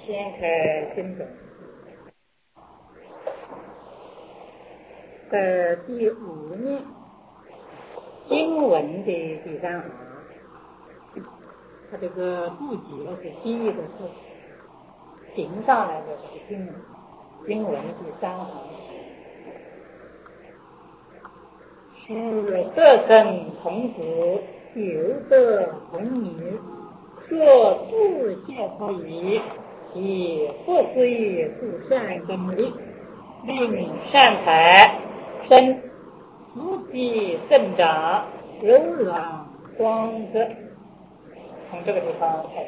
掀开经本，在第5面经文的第3行，它这个注解是第一个字评上来的这个经文第3行，是色身童子有德童女，说自现不语，以不随助善根力，令善财生福气增长，柔软光泽。从这个地方开始，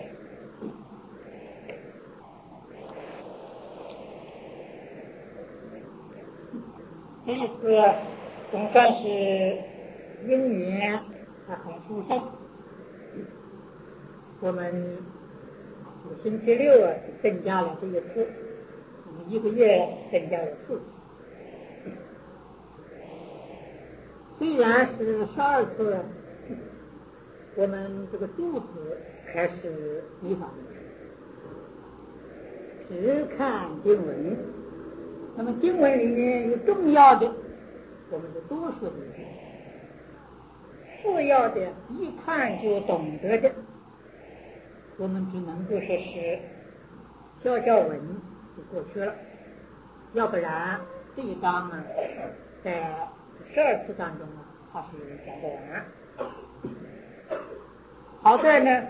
这一次总算是因缘很殊胜。我们星期六增加了这个次，我们1个月增加了4次。虽然是12次，我们这个肚子开始依法只看经文，那么经文里面有重要的，我们就多说几句；次要的，一看就懂得的，我们只能够说是教文就过去了。要不然这一章呢，在12次当中呢，它是讲不完。好在呢，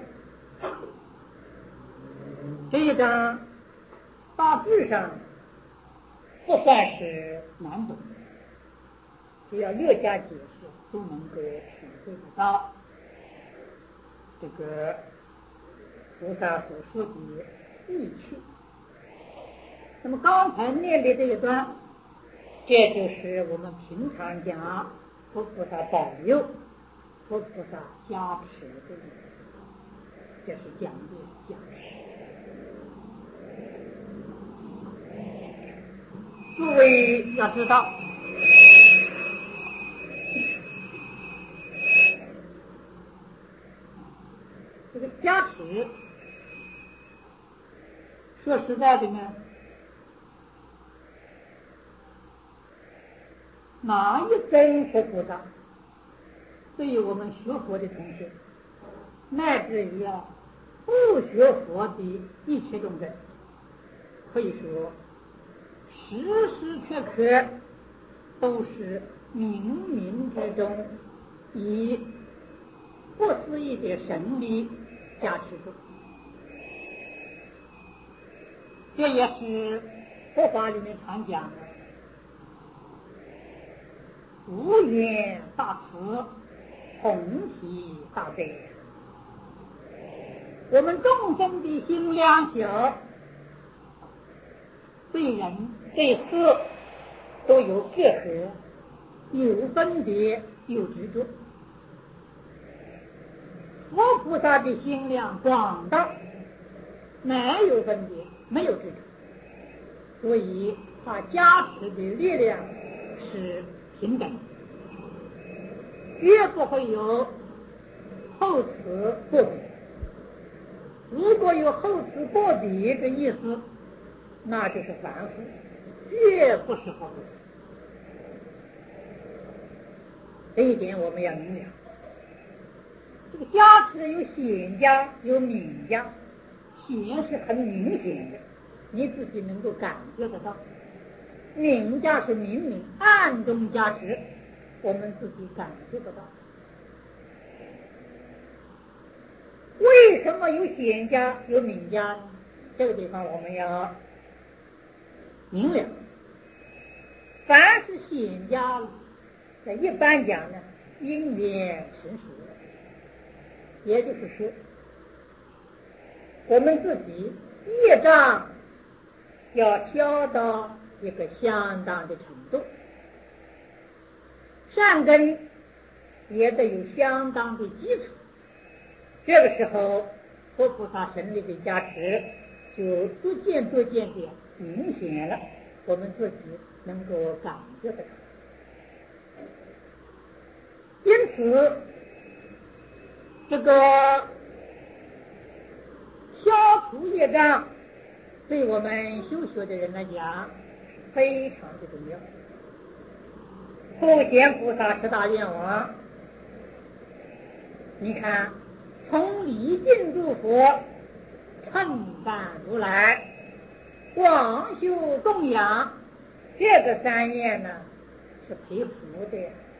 这一章大致上不算是难懂，只要略加解释，都能够体会得到这个菩萨所说的意趣。那么刚才念的这一段，这就是我们平常讲佛菩萨保佑、佛菩萨加持的，这是讲的加持。诸位要知道，这个加持，说实在的呢，哪一尊佛菩萨，对于我们学佛的同学，乃至于不学佛的一切众生，可以说时时刻刻都是冥冥之中以不思议的神力加持住。这也是佛法里面常讲的无缘大慈，同体大悲。我们众生的心量小，对人对事都有隔阂，有分别，有执着。佛菩萨的心量广大，没有分别，没有执着，所以他加持的力量是平等，绝不会有厚此薄彼。如果有厚此薄彼的意思，那就是凡夫，绝不是佛菩萨。这一点我们要明了。这个加持有显加有明加，显是很明显的，你自己能够感觉得到；明加是明明暗中加持，我们自己感觉不到。为什么有显加有明加呢？这个地方我们要明了。凡是显加，在一般讲呢，因缘成熟，也就是说，我们自己业障要消到一个相当的程度，善根也得有相当的基础。这个时候，佛菩萨神力的加持就逐渐的明显了，我们自己能够感觉得到。因此，这个消除业障对我们修学的人来讲非常的重要。普贤菩萨十大愿望，你看从礼敬诸佛、称赞如来、广修供养，这个三愿呢是配福的。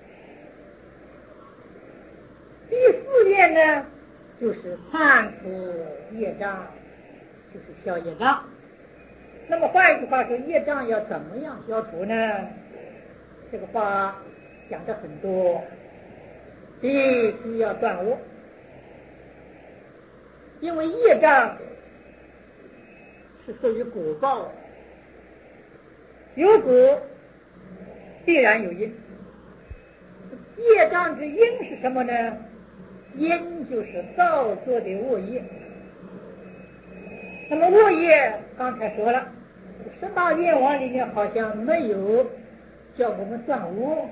第四愿呢就是忏除业障，就是消业障。那么换一句话说，业障要怎么样消除呢？这个话讲的很多，必须要断恶，因为业障是属于果报，有果必然有因。业障之因是什么呢？因就是造作的恶业。那么恶业刚才说了，十大愿望里面好像没有叫我们断恶。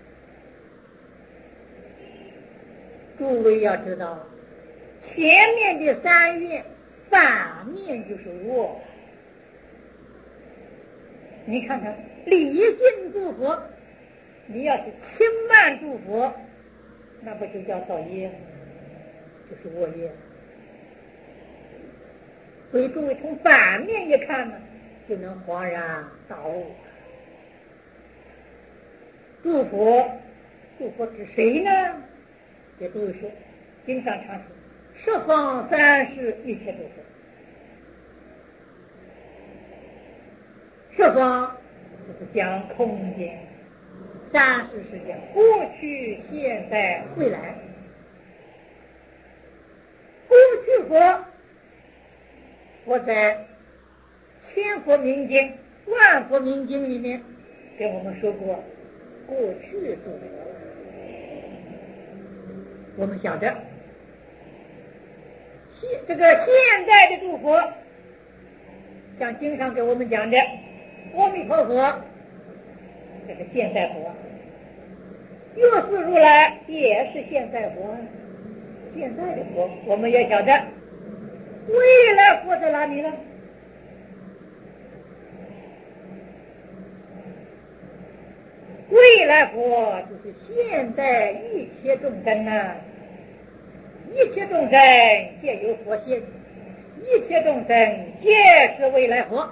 诸位要知道，前面的三愿反面就是恶。你看看礼敬诸佛，你要是轻慢诸佛，那不就叫造业，就是恶业。所以诸位从反面一看呢，就能恍然大悟。诸佛指谁呢？给诸位说，经上常说十方三世一切诸佛。十方就是讲空间，三世是讲过去、现在、未来。过去佛在千佛明经、万佛明经里面跟我们说过过去诸佛。我们晓得这个现在的诸佛，像经上给我们讲的阿弥陀佛，这是现在佛；药师如来也是现在佛。现在的佛我们也晓得，未来佛在哪里呢？未来佛就是现在一切众生啊，一切众生皆有佛性，一切众生皆是未来佛。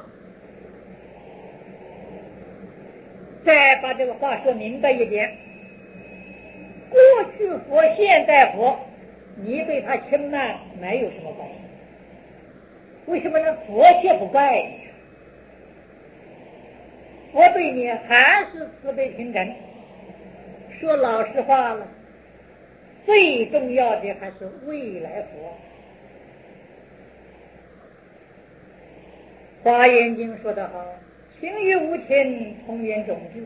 再把这个话说明白一点，过去佛、现在佛，你对他轻慢没有什么关系。为什么呢？佛却不怪你，佛对你还是慈悲平等。说老实话了，最重要的还是未来佛。华严经说得好，情与无情同源种智。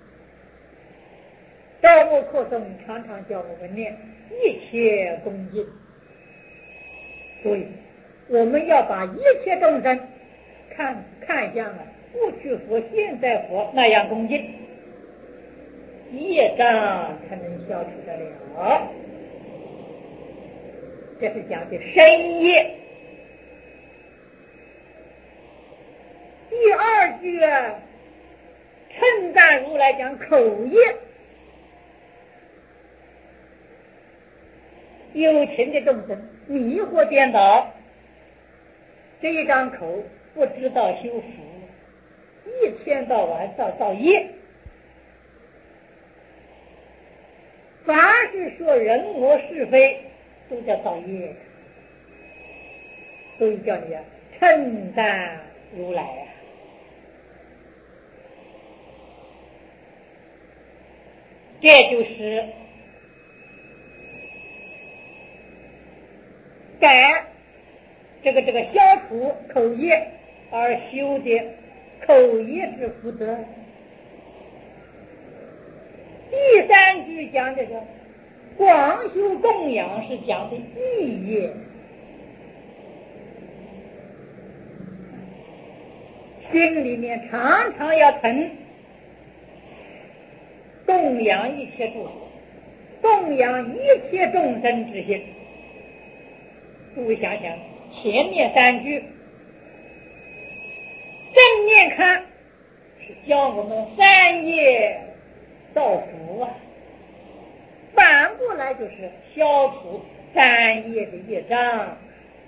道默课诵常常叫我们念一切恭敬，所以我们要把一切众生看向了过去佛、现在佛那样恭敬，业障才能消除得了。这是讲的身业。第二句称赞如来讲口业。有情的众生迷惑颠倒，这一张口不知道修福，一天到晚造业。凡是说人我是非，都叫造业。所以叫你称赞如来啊。这就是改这个消除口业而修的口业之福德。第三句讲这个广修供养是讲的意业，心里面常常要存供养一切诸佛、供养一切众生之心。诸位想想，前面三句面看是教我们三业造福啊，反过来就是消除三业的业障。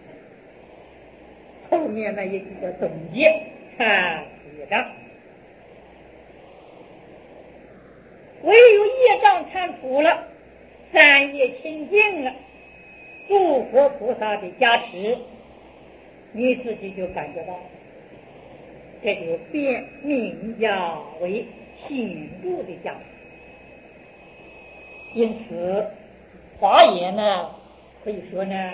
后面呢也就叫总结看除业障，唯有业障铲除了，三业清净了，诸佛菩萨的加持，你自己就感觉到，这就变名家为显著的加持。因此华严呢可以说呢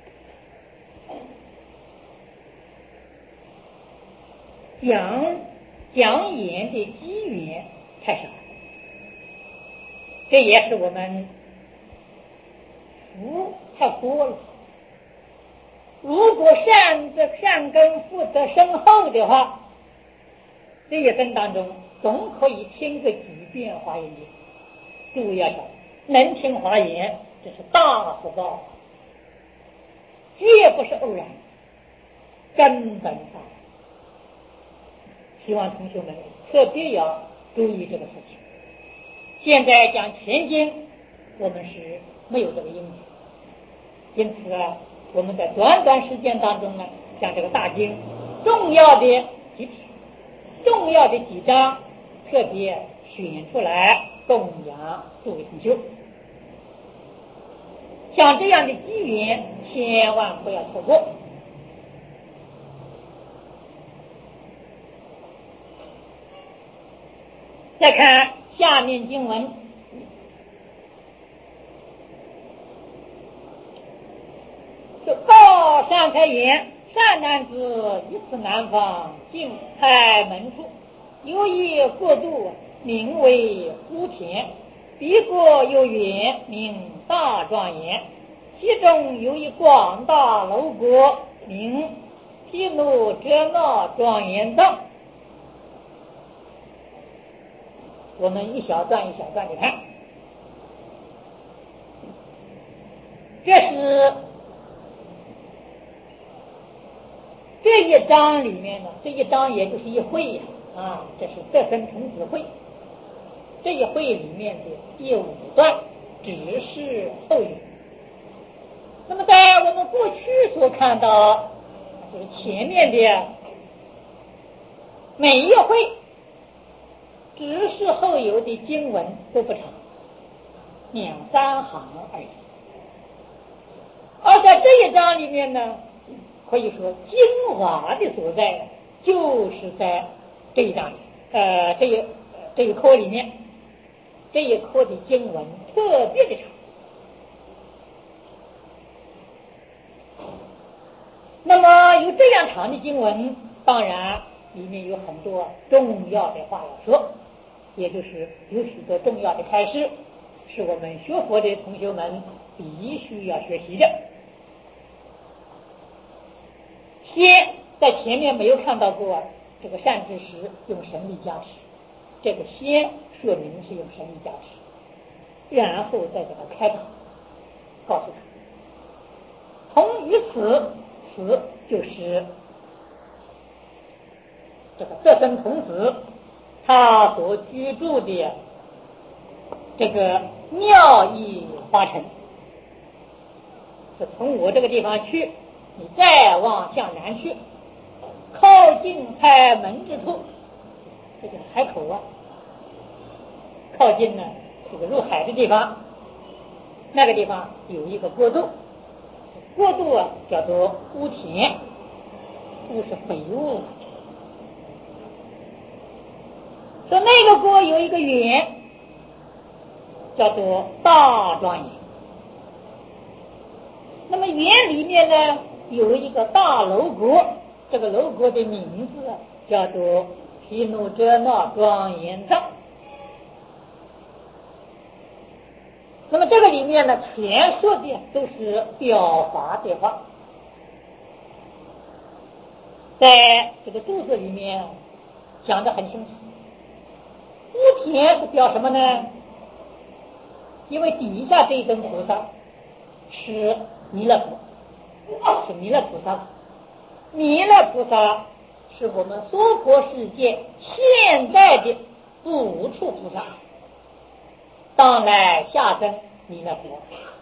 讲演的机缘太少，这也是我们福太多了。如果善根福德深厚的话，这一生当中总可以听个几遍华严经。注意要想，能听华严这是大福报，绝不是偶然，根本上希望同学们特别要注意这个事情。现在讲全经，我们是没有这个因子，因此啊，我们在短短时间当中呢，像这个大经重要的几篇、重要的几章，特别选出来供养诸位同修。像这样的机缘，千万不要错过。再看下面经文，就告善财言：善男子，于此南方净开门处，有一国度，名为乌田，彼国有园，名大庄严，其中有一广大楼阁，名毗卢遮那庄严藏。我们一小段一小段的看，这是这一章里面呢，这一章也就是一会啊，这是得生童子会。这一会里面的第5段只是后语。那么在我们过去所看到，就是前面的每一会只是后有的经文都不长，2、3行而已。而在这一章里面呢，可以说精华的所在就是在这一章里，这一课里面，这一课的经文特别的长。那么有这样长的经文，当然里面有很多重要的话要说，也就是有许多重要的开示，是我们学佛的同学们必须要学习的。先在前面没有看到过这个善知识用神力加持，这个先说明是用神力加持，然后再给他开导，告诉他，从于此就是这个得生童子他所居住的这个妙义花城，是从我这个地方去，你再往向南去，靠近开门之处，这就是海口啊，靠近呢这个入海的地方，那个地方有一个国度，国度啊叫做乌田，乌是北乌，说那个国有一个园，叫做大庄严。那么园里面呢有一个大楼阁，这个楼阁的名字叫做毗卢遮那庄严藏。那么这个里面呢，前说的都是表法的话，在这个注释里面讲得很清楚。乌田是表什么呢？因为底下这一尊菩萨是弥勒佛，是弥勒菩萨。弥勒菩萨是我们娑婆世界现在的补处菩萨，当来下生弥勒佛。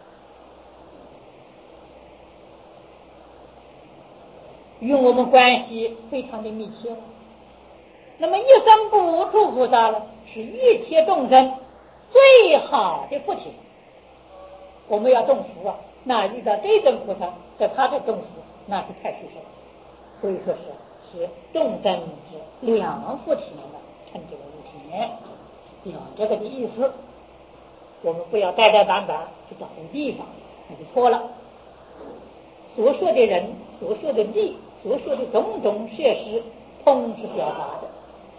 与我们关系非常的密切。那么一生补处菩萨呢，是一切众生最好的福体。我们要种福啊，那遇到这种菩萨，在他的种福，那是太殊胜。所以说是众生之两福体呢，称之为无田，有这个的意思。我们不要呆呆板板去找这个地方，那就错了。所说的人，所说的地，所说的种种设施，通是表达的。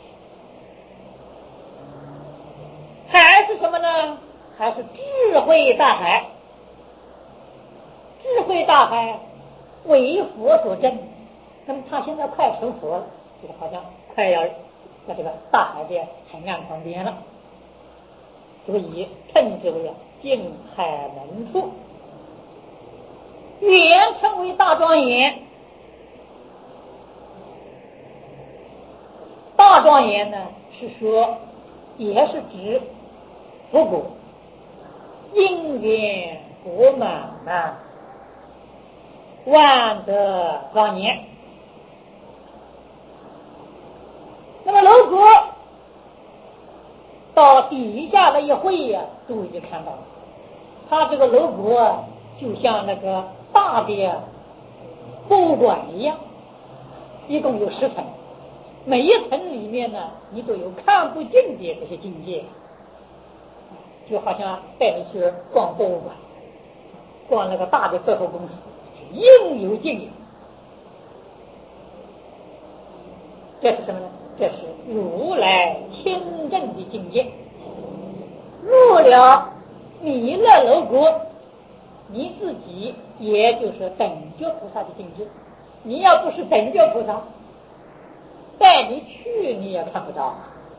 还是什么呢？还是智慧大海。智慧大海为佛所证，那么他现在快成佛了，这个好像快要在这个大海的海岸旁边了，所以称之为净海门处，原称为大庄严。大庄严呢，是说也是指佛果因缘果满啊，万德庄严。那么楼阁到底下的一会呀，诸位就看到了，它这个楼阁就像那个大的博物馆一样，一共有10层，每一层里面呢，你都有看不尽的这些境界，就好像带你去逛博物馆，逛那个大的百货公司，应有尽有。这是什么呢？这是如来清正的境界。入了弥勒楼阁，你自己也就是等觉菩萨的境界。你要不是等觉菩萨，带你去你也看不到。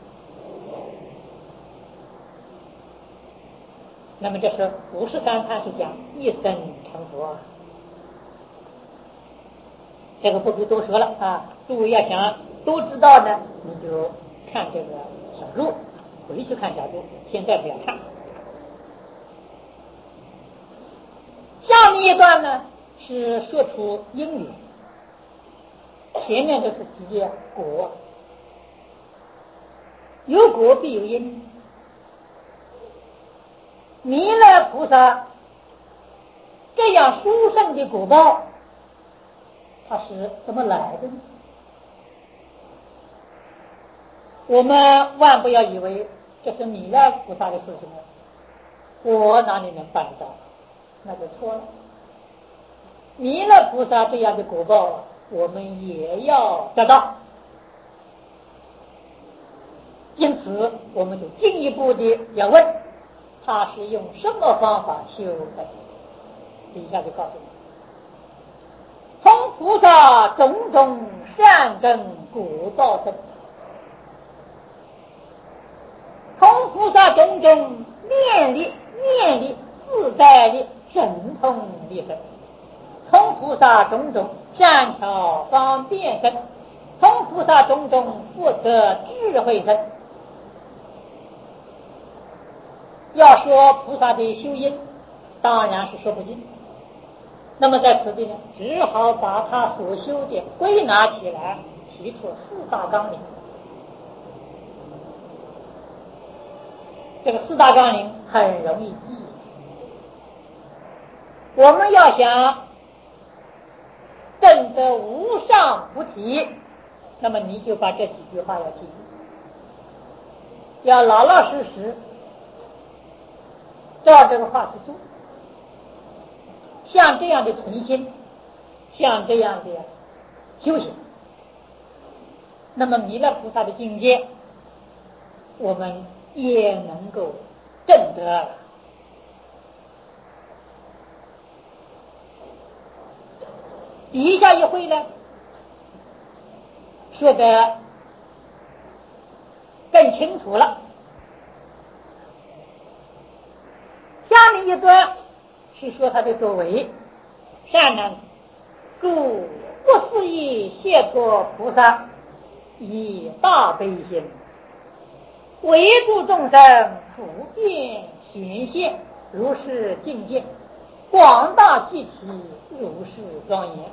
那么这是53禅是讲一生成佛，这个不必多说了啊。诸位要想都知道呢，你就看这个小注，回去看小注，现在不要看。下面一段呢是说出因缘，前面都是直接果，有果必有因。弥勒菩萨这样殊胜的果报，它是怎么来的呢？我们万不要以为这是弥勒菩萨的事情，我哪里能办到？那就错了。弥勒菩萨这样的果报，我们也要得到。因此，我们就进一步的要问，他是用什么方法修的？底下就告诉你，从菩萨种种善根果报生，从菩萨种种念力自在力神通力生，从菩萨种种善巧方便生，从菩萨种种福德智慧生。要说菩萨的修因，当然是说不尽。那么在此地呢，只好把他所修的归纳起来，提出4大纲领。这个4大纲领很容易记，我们要想证得无上菩提，那么你就把这几句话要记住，要老老实实照这个话去做。像这样的诚心，像这样的修行，那么弥勒菩萨的境界，我们也能够证得。底下一会呢，说得更清楚了。下面一段是说他的所为，善男子，故不思议解脱菩萨以大悲心，为诸众生普遍显现如是境界，广大极其如是庄严。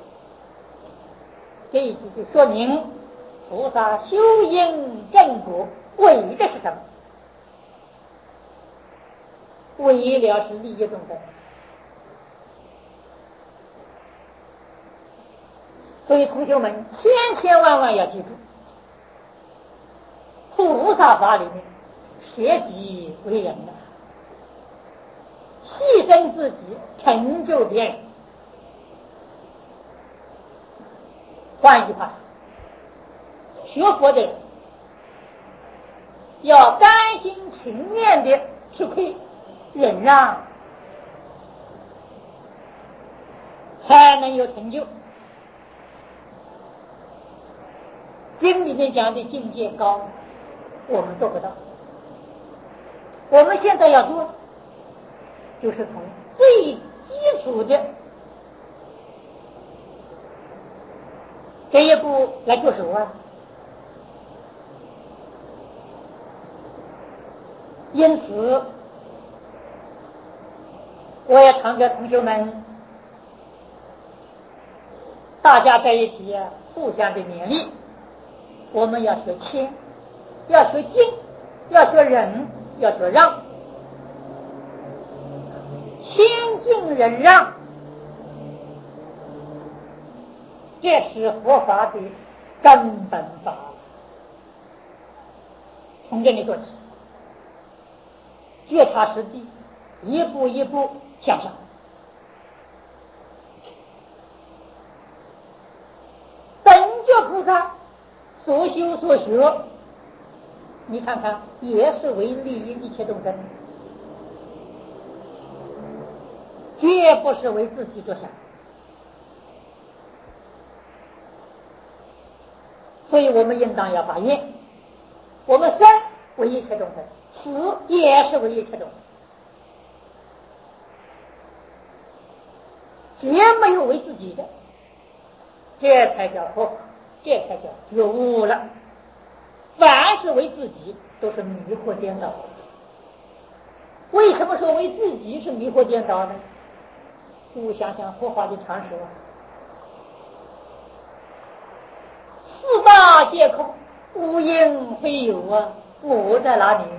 这一句就说明菩萨修因正果为的是什么？为了是利益众生。所以同学们千千万万要记住，菩萨法里面舍己为人的，牺牲自己成就别人。换一句话说，学佛的人要甘心情愿的吃亏忍让，才能有成就。经里面讲的境界高，我们做不到。我们现在要做，就是从最基础的这一步来着手啊。因此，我也常跟同学们，大家在一起互相的勉励。我们要学谦，要学敬，要学忍，要学让。谦敬忍让，这是佛法的根本法，从这里做起，脚踏实地，一步一步向上。本觉菩萨所修所学，你看看也是为利益一切众生，绝不是为自己着想。所以我们应当要发愿，我们生为一切众生，死也是为一切众生，绝没有为自己的，这才叫佛法，这才叫觉悟了。凡是为自己，都是迷惑颠倒。为什么说为自己是迷惑颠倒呢？诸位想想佛法的常识啊，四大皆空，无因非有啊，我在哪里呢？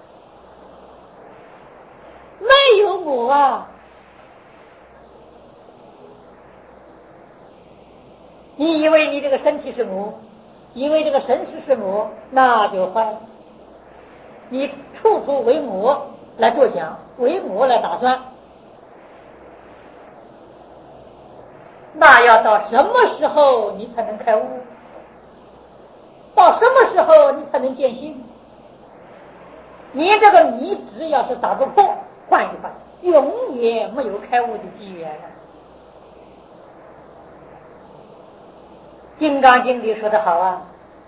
没有我啊！你以为你这个身体是我，以为这个神识是我，那就坏了。你处处为我来着想，为我来打算，那要到什么时候你才能开悟？到什么时候你才能见性？你这个迷只要是打不破，换一句话，永远没有开悟的机缘了。《金刚经》里说得好啊，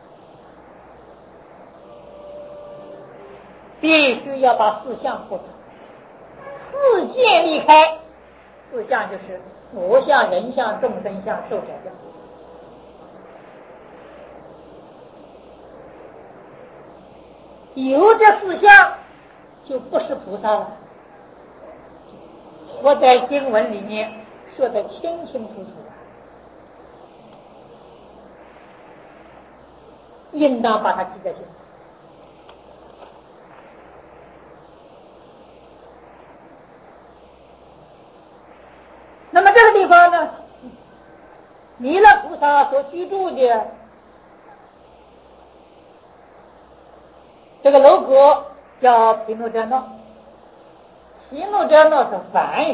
必须要把四相破除，四界离开。四相就是我相、人相、众生相、寿者相。有这四相，就不是菩萨了。我在经文里面说得清清楚楚，应当把它记在心。那么这个地方呢，弥勒菩萨所居住的这个楼阁叫毗卢遮那，毗卢遮那是梵语，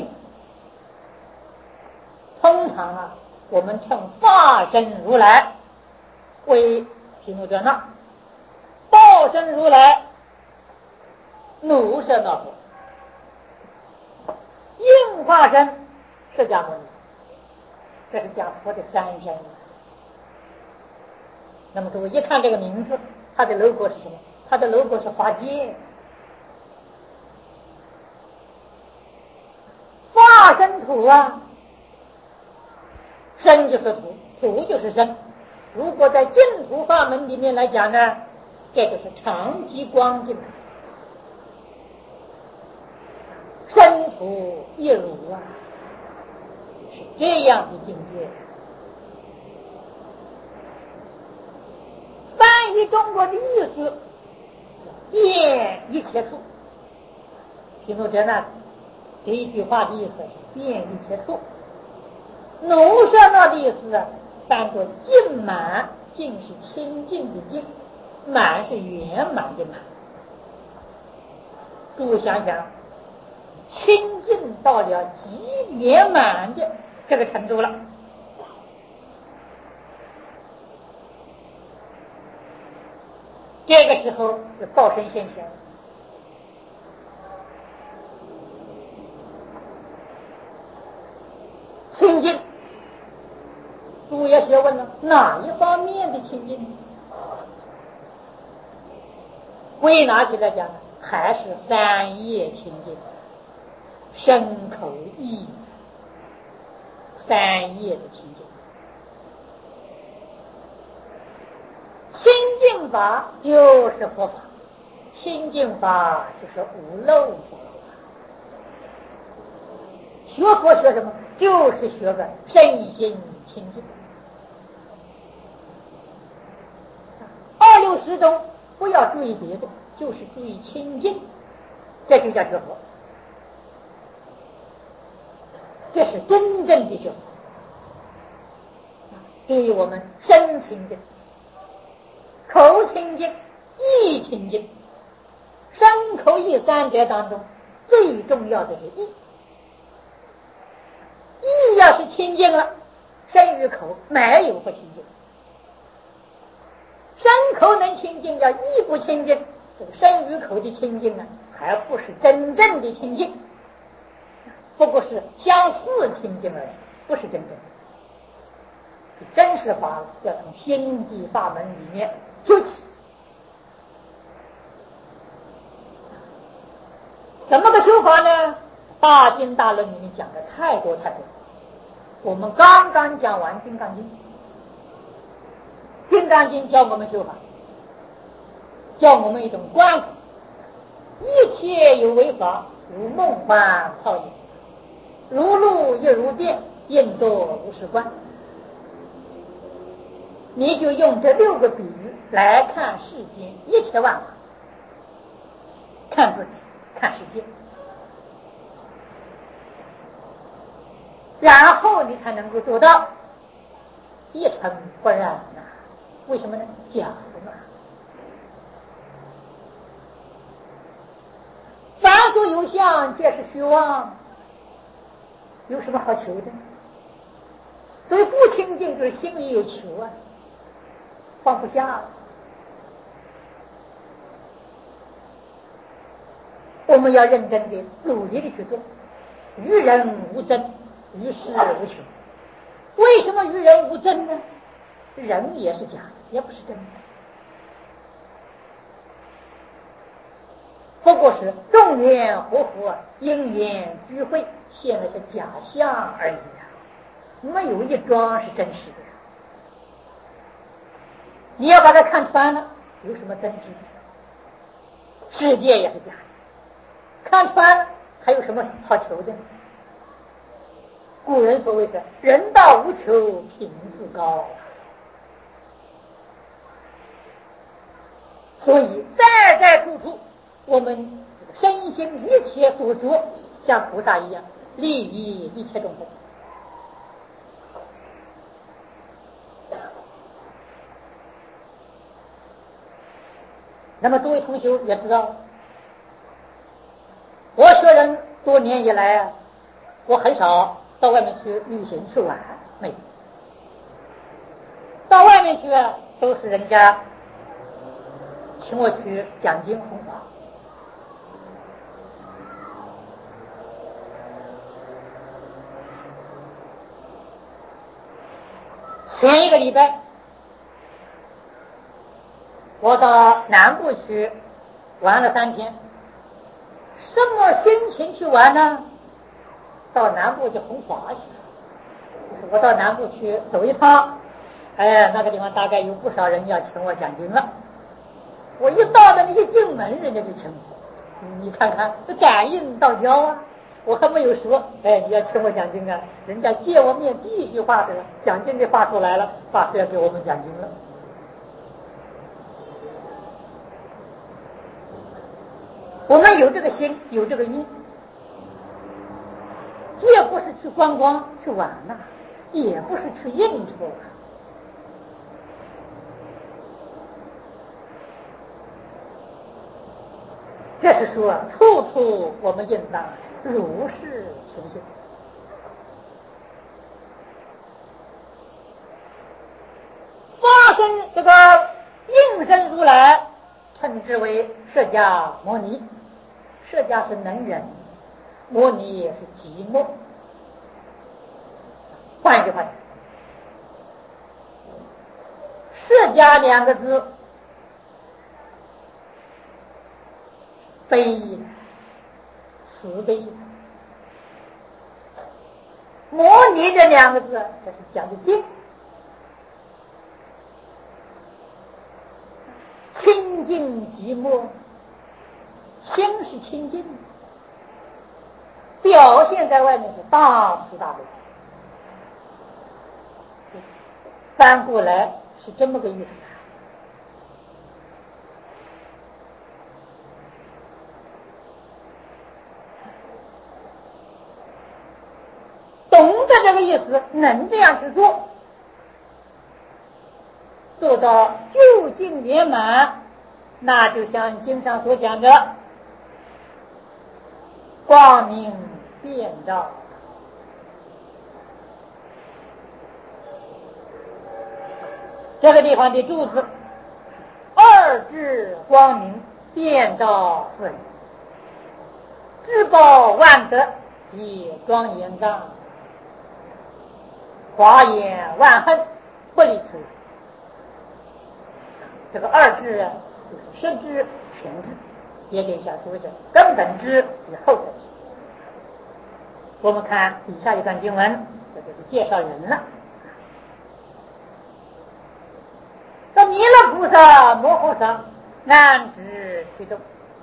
通常啊，我们称法身如来为毗卢遮那，报身如来努舍那佛，应化身释迦牟尼，这是讲佛的三身。那么各位一看这个名字，它的 logo 是什么？它的 logo 是花界，化身土啊，身就是土，土就是身， 如果在净土法门里面来讲呢，这就是长极光境，身土一如啊，是这样的境界。翻译中国的意思，遍一切处。贫奴者呢，这一句话的意思是遍一切处。奴舍那的意思啊，翻作净满，净是清净的净，满是圆满的满。诸位想想，清净到了极圆满的这个程度了。这个时候是报身现前，清净。诸位学问了，哪一方面的清净？归纳起来讲，还是三业清净，身口意三业的清净。清净法就是佛法，清净法就是无漏法。学佛学什么？就是学个身心清净。26中不要注意别的，就是注意清净，这就叫学佛。这是真正的学佛。对于我们身清净、口清净、意清净，身口意三者当中，最重要的是意。意要是清净了，身与口没有不清净。身口能清净，要意不清净，这个身与口的清净呢，还不是真正的清净，不过是相似清净而已，不是真正的。真实法要从心地法门里面修起。怎么个修法呢？大经大论里面讲的太多太多。我们刚刚讲完《金刚经》，《金刚经》教我们修法，教我们一种观法，一切有为法，如梦幻泡影，如露亦如电，应作如是观。你就用这6个比喻来看世间一切万法，看自己，看世界，然后你才能够做到一尘不染啊。为什么呢？假嘛。凡所有相，皆是虚妄，有什么好求的？所以不清净就是心里有求啊，放不下了。我们要认真的、努力的去做。于人无争，于事无求。为什么于人无争呢？人也是假的，也不是真的，不过是众缘和合，因缘聚会，现在是假象而已啊，没有一桩是真实的。你要把它看穿了，有什么真实？世界也是假的，看穿了还有什么好求的？古人所谓是人道无求，品自高。所以在在处处，我们身心一切所作，像菩萨一样，利益一切众生。那么诸位同学也知道，我学人多年以来啊，我很少到外面去旅行去玩，没有。到外面去啊，都是人家请我去讲经弘法。前一个礼拜，我到南部去玩了3天。什么心情去玩呢？到南部去弘法去。我到南部去走一趟， 哎，那个地方大概有不少人要请我讲经了。我一到的那些进门，人家就请我。你看看，这感应道交啊！我还没有说，哎，你要请我讲经啊，人家见我面第一句话是讲经的话出来了，法师要给我们讲经了。我们有这个心，有这个因，也不是去观光去玩呐，也不是去应酬啊。这是说，处处我们应当如是行行。发生这个应身如来，称之为释迦牟尼。释迦是能人，牟尼也是寂寞。换一句话讲，释迦两个字，悲慈悲。牟尼这两个字，这是讲的定，清净寂寞，心是清净的，表现在外面是大慈大悲。翻过来是这么个意思。懂得这个意思，能这样去做，做到究竟圆满，那就像经上所讲的光明遍照。这个地方的柱子，二智光明遍照四人，至宝万德及庄严藏，华严万恨不离此。这个二智啊，就是实智全智，也给下说是根本智与后本智。我们看底下一段经文，这就是介绍人了。这弥勒菩萨摩诃萨安置其中，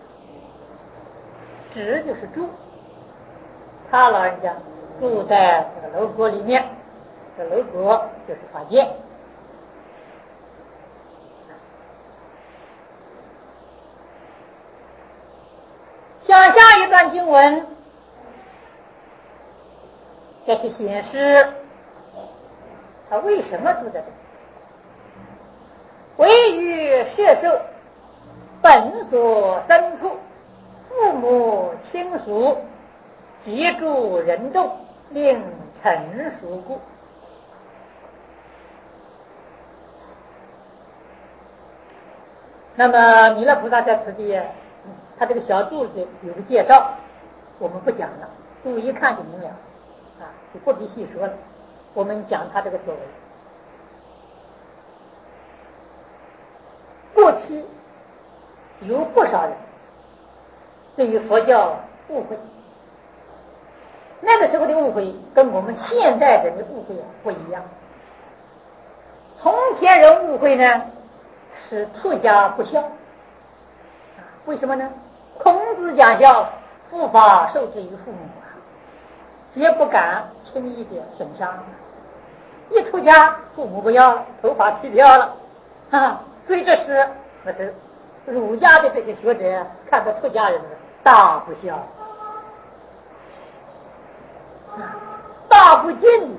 止就是住，他老人家住在这个楼阁里面，这楼阁就是法界。像下一段经文，这是显示他为什么住在这里。唯于摄受本所生处，父母亲属及诸人众，令成熟故。那么弥勒菩萨在此地，他这个小肚子有个介绍，我们不讲了，注意看就明了啊，就不必细说了。我们讲他这个所为。过去有不少人对于佛教误会，那个时候的误会跟我们现代人的误会不一样。从前人误会呢是出家不孝，为什么呢？孔子讲孝，父法受制于父母啊，绝不敢轻易的损伤。一出家，父母不要了，头发剃掉了啊，所以这是那是儒家的这些学者看到出家人大不孝，大不敬。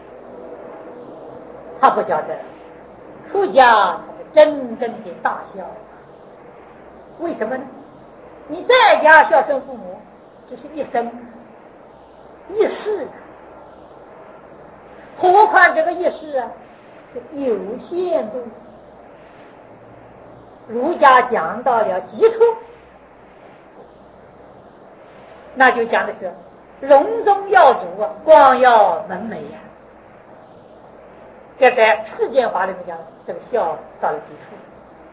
他不晓得出家才是真正的大孝。为什么呢？你在家孝顺父母，这是一生一世，何况这个一世啊有限度。儒家讲到了基础，那就讲的是笼中要主啊，光耀门楣呀。这在世间法里面讲，这个孝到了基础。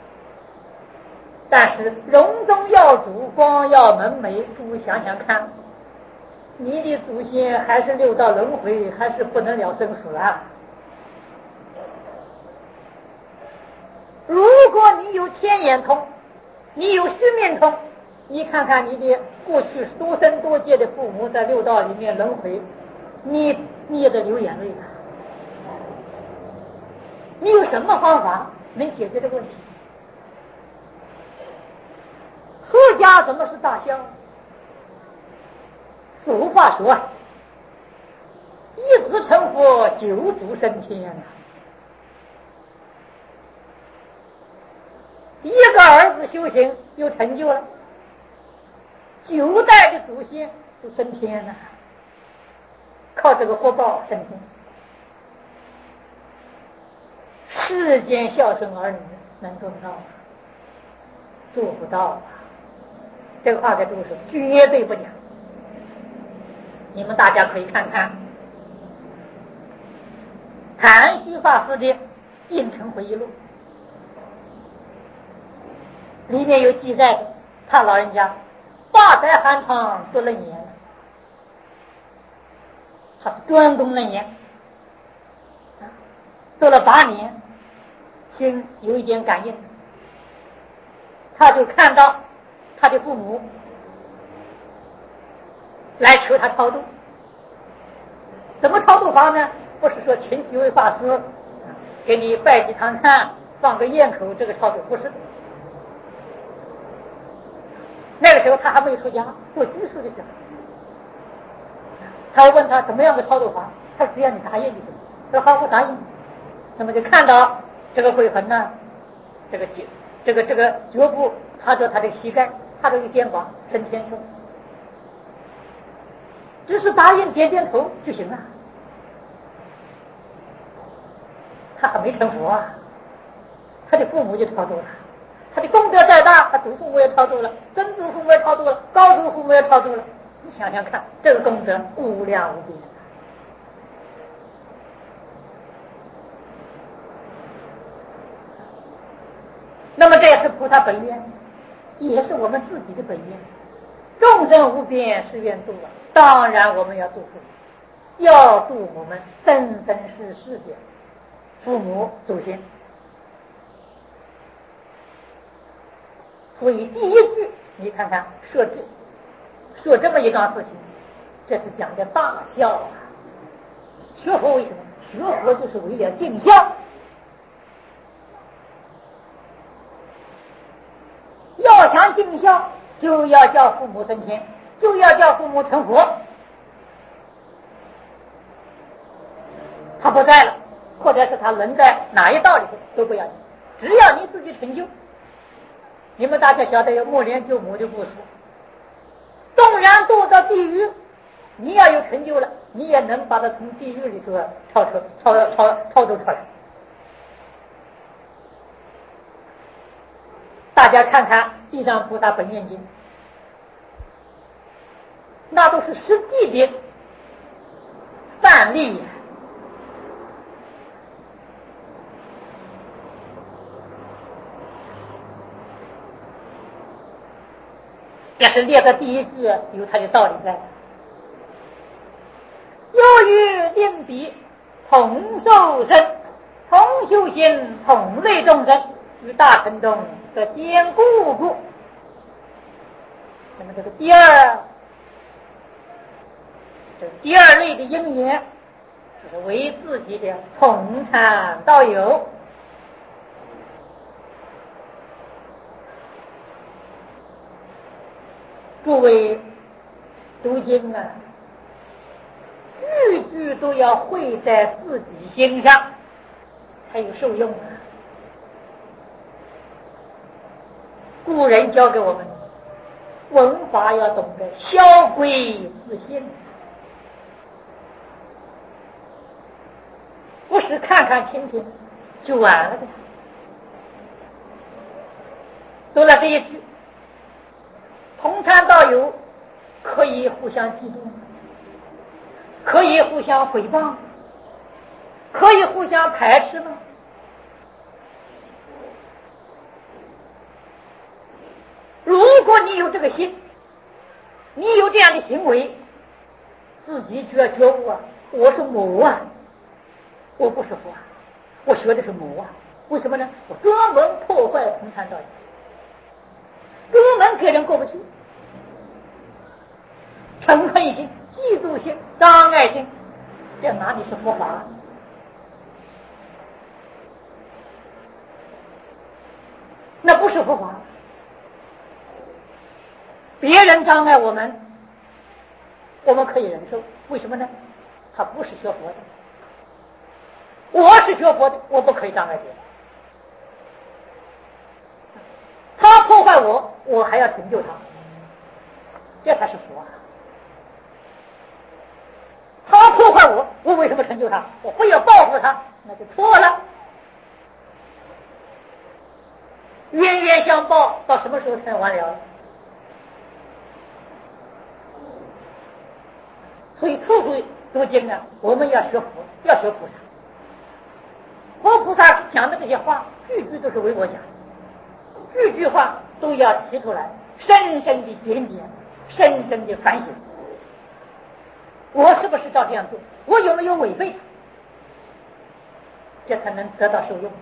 但是笼中要主，光耀门楣，诸位想想看，你的祖先还是六道轮回，还是不能了生死啊？ 有天眼通，你有须命通，你看看你的过去多生多劫的父母在六道里面轮回，你也得流眼泪啊！你有什么方法能解决这个问题？出家怎么是大孝？俗话说，一子成佛，九祖升天啊！一个儿子修行有成就了，9代的祖先都升天了，靠这个福报升天。世间孝顺儿女能做得到吗？做不到啊！这个话在诸位说绝对不讲。你们大家可以看看谭虚法师的《应成回忆录》，里面有记载的，他老人家8载寒窗读楞严，他是专攻楞严，读了8年，心有一点感应，他就看到他的父母来求他超度。怎么超度法呢？不是说请几位法师给你拜几堂忏，放个焰口，这个超度不是。那个时候他还没有出家，做居士的时候，他问他怎么样的超度法，他说只要你答应就行。他说好，我答应。那么就看到这个鬼魂呢，这个脚部踏着他的膝盖，踏着肩膀升天去，只是答应点点头就行了。他还没成佛啊，他的父母就超度了，他的功德再大，他祖父母也超度了，曾祖父母也超度了，高祖父母也超度了。你想想看，这个功德无量无边。那么这也是菩萨本愿，也是我们自己的本愿。众生无边誓愿度啊，当然我们要度父母，要度我们生生世世的父母祖先。所以第一句你看看说这么一桩事情，这是讲的大孝啊。学佛为什么？学佛就是为了尽孝。要想尽孝，就要叫父母升天，就要叫父母成佛。他不在了，或者是他轮在哪一道里头都不要紧，只要你自己成就。你们大家晓得有莫连救母的故事，纵然堕到地狱，你要有成就了，你也能把它从地狱里头超度出来。大家看看《地藏菩萨本愿经》，那都是实际的范例呀。这是列的第一句有它的道理在。由于令彼同受生，同修行，同类众生，与大乘中的坚固故。那么这个第二类的因缘，就是为自己的同参道友。诸位读经啊，句句都要会在自己心上，才有受用啊。古人教给我们，文法要懂得消归自性，不是看看听听就完了的。读了这一句，同参道友可以互相嫉妒，可以互相诽谤，可以互相排斥吗？如果你有这个心，你有这样的行为，自己就要觉悟啊，我是魔啊，我不是佛啊，我学的是魔啊。 为什么呢？我专门破坏从善道义，专门给人过不去，嗔恨心、嫉妒心、障碍心，这哪里是佛法？那不是佛法。别人障碍我们，我们可以忍受，为什么呢？他不是学佛的，我是学佛的，我不可以障碍别人。他破坏我，我还要成就他，这才是佛。他破坏我，我为什么成就他？我不要报复他，那就错了。冤冤相报，到什么时候才能完了？所以处处读经呢，我们要学佛，要学菩萨。佛菩萨讲的这些话，句句都是为我讲，句句话都要提出来，深深的检点，深深的反省。我是不是照这样做？我有没有违背？这才能得到受用。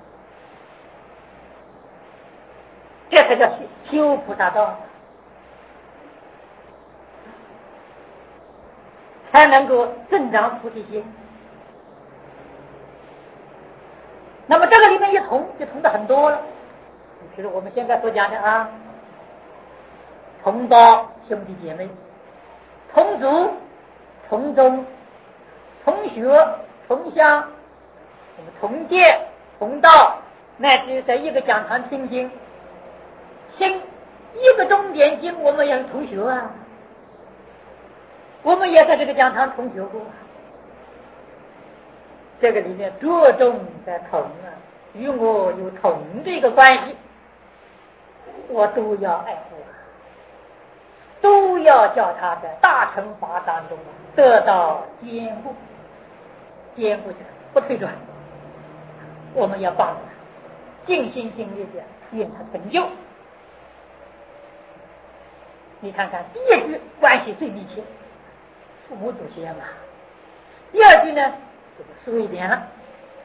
这才叫修菩萨道，才能够增长菩提心。那么这个里面一通，就通的很多了，就是我们现在所讲的啊，同道兄弟姐妹，同族、同宗、同学、同乡，我们同界、同道，乃至在一个讲堂听经，听一个钟点经，我们也是同学啊，我们也在这个讲堂同学过。这个里面着重在同啊，与我有同这个关系，我都要爱护，都要叫他在大乘法当中得到坚固，坚固起来，不退转。我们要帮助他，尽心尽力的愿他成就。你看看第一句关系最密切，父母祖先嘛。第二句呢，就是疏一点了，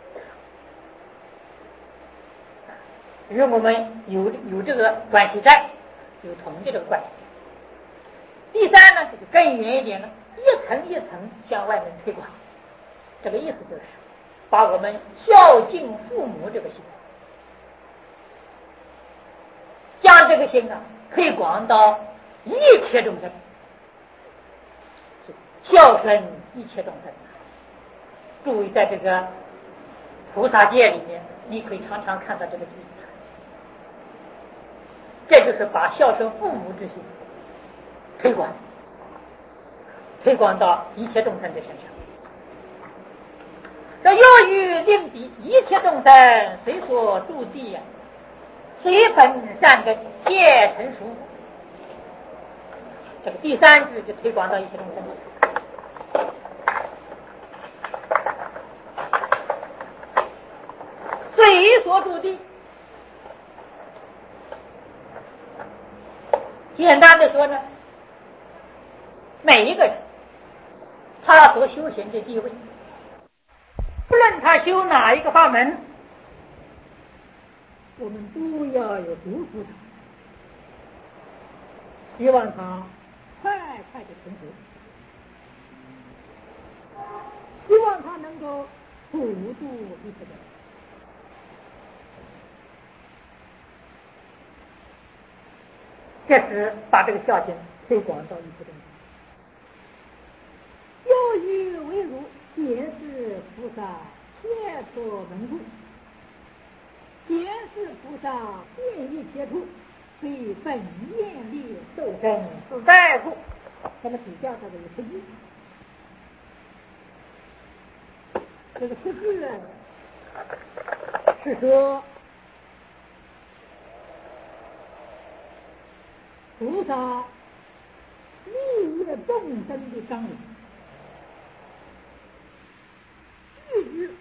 因为我们有这个关系在，有同这个关系。第三呢，就是更远一点了，一层一层向外面推广。这个意思就是把我们孝敬父母这个心，将这个心啊推广到一切众生，孝顺一切众生。注意，在这个菩萨界里面，你可以常常看到这个句子，这就是把孝顺父母之心推广到一切众生的身上。这由于令彼一切众生随所住地，随本善根皆成熟。这个第三句就推广到一切众生。随所住地，简单的说呢，每一个人他所修行的地位，不论他修哪一个法门，我们都要有督促他，希望他快快的成熟，希望他能够普度一切人。这是把这个孝心推广到一切众生。由于为如显示菩萨切脱门故，显示菩萨遍一切处，非本愿力受生自在故。那么底下这个有诗句，这个诗句呢是说菩萨利益众生的纲领，句句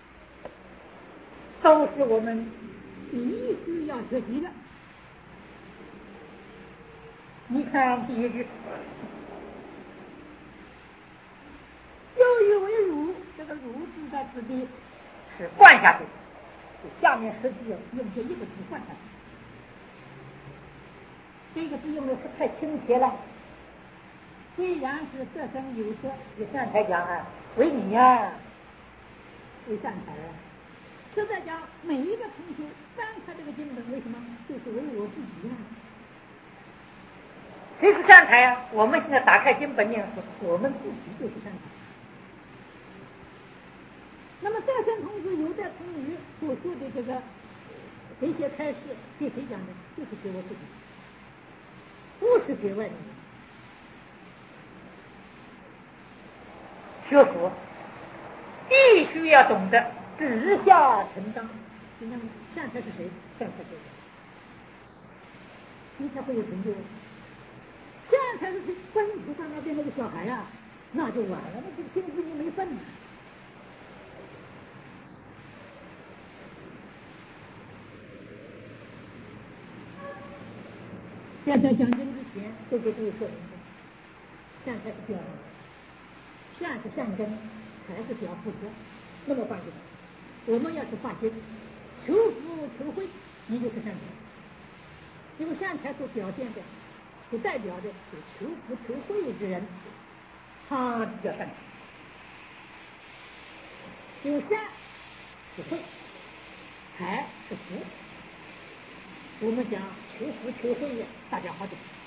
都是我们必须要学习的。你看第一句，由于为儒，这个儒字在此地是灌下去， 下面实际用这一个字换上去，这个字用的是太亲切了。虽然是色声有色，以善财讲啊，为你呀、为善财啊。实在讲，每一个同学翻开这个经本，为什么？就是为我自己呀、谁是善财啊？我们现在打开经本念佛，我们自己就是善财。那么在生同时有在同语所说的这个这些开示，给谁讲的？就是给我自己，不是给外面人。学佛必须要懂得直下承担。你看善财是谁？善财是谁？你才会有成就。善财是谁？观音菩萨那边那个小孩呀、那就完了，那这个经济你没份。现在讲经之前都给诸位说明白，善财是表面，善是善根，财是表付出。那么换句话，我们要是发心求福求慧，你就是善财。因为善财所表现的，所代表的是求福求慧之人，他叫善财。有善是慧，财是福。我们讲求福求慧呀，大家好懂。